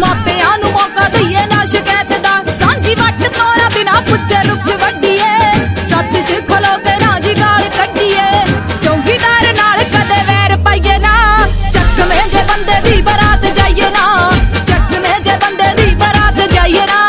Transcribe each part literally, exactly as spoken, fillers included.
ਮਾਪਿਆਂ ਨੂੰ ਮੌਕਾ ਦਈਏ ਨਾ ਸ਼ਿਕਾਇਤ ਦਾ, ਸਾਂਝੀ ਵੱਟ ਤੋਰਾ ਬਿਨਾ ਪੁੱਛੇ ਰੁੱਖ ਵੱਡੀਏ, ਸੱਤ ਚ ਖਲੋ ਕੇ ਨਾ ਜੀ ਗਾਲ ਕੱਢੀਏ, ਚੌਂਕੀਦਾਰ ਨਾਲ ਕਦੇ ਵੈਰ ਪਾਈਏ ਨਾ, ਚੱਕਵੇਂ ਜੇ ਬੰਦੇ ਦੀ ਬਰਾਤ ਜਾਈਏ ਨਾ, ਚੱਕਵੇਂ ਜੇ ਬੰਦੇ ਦੀ ਬਰਾਤ ਜਾਈਏ ਨਾ।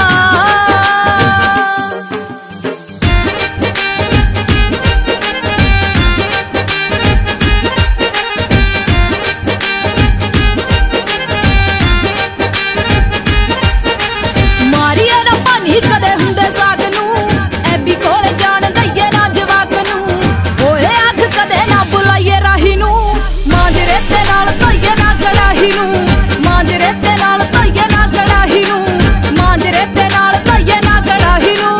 ਮਾਰੀਏ ਨਾ ਪਾਣੀ ਕਦੇ ਹੁੰਦੇ ਸਾਗ ਨੂੰ, ਐਬੀ ਕੋਲ ਜਾਣ ਦਈਏ ਨਾ ਜਵਾਕ ਨੂੰ, ਹੋਏ ਅੱਖ ਕਦੇ ਨਾ ਬੁਲਾਈਏ ਰਾਹੀ ਨੂੰ, ਮਾਂਜਰੇ ਤੇ ਨਾਲ ਧੋਈਏ ਨਾ ਕੜਾਹੀ ਨੂੰ, ਮਾਂਜਰੇ ਤੇ ਨਾਲ ਧੋਈਏ ਨਾ ਕੜਾਹੀ ਨੂੰ, ਮਾਂਜਰੇ ਤੇ ਨਾਲ ਧੋਈਏ ਨਾ ਕੜਾਹੀ ਨੂੰ।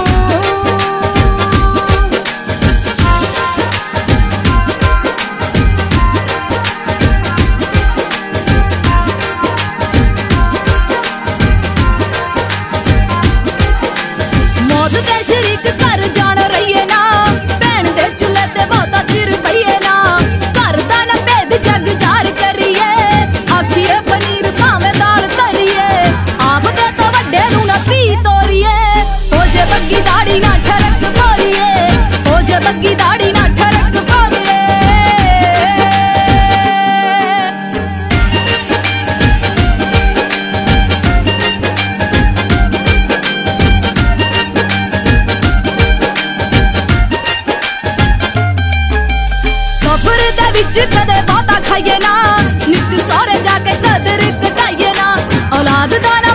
ਮੌਤ ਦੇ ਸ਼ਰੀਕ ਘਰ ਜਾਣ ਰਹੀਏ ਨਾ, ਭੈਣ ਦੇ ਚੁੱਲ੍ਹੇ ਤੇ ਬਹੁਤਾ ਚਿਰ ਪਈਏ ਨਾ, ਘਰ ਦਾ ਨਾ ਭੇਦ ਜੱਗ ਜ਼ਾਰ ਕਰੀਏ, ਆਖੀਏ ਪਨੀਰ ਭਾਵੇਂ ਦਾਲ ਧਰੀਏ, ਆਪ ਦੇ ਤੋਂ ਵੱਡੇ ਨੂੰ ਨਾ ਧੀ ਤੋਰੀਏ, ਹੋ ਜੇ ਬੱਗੀ ਦਾੜੀ ਨਾ ਠਰਕ ਪੋਰੀਏ, ਹੋ ਜੇ ਬੱਗੀ ਦਾੜੀ ਨਾ ਠਰਕ ਪੋਰੀਏ। ਸਫ਼ਰ ਦੇ ਵਿੱਚ ਕਦੇ ਬਹੁਤਾ ਖਾਈਏ ਨਾ, ਨਿੱਤ ਸਹੁਰੇ ਜਾ ਕੇ ਕਦਰ ਘਟਾਈਏ ਨਾ, ਔਲਾਦ ਦਾ ਨਾ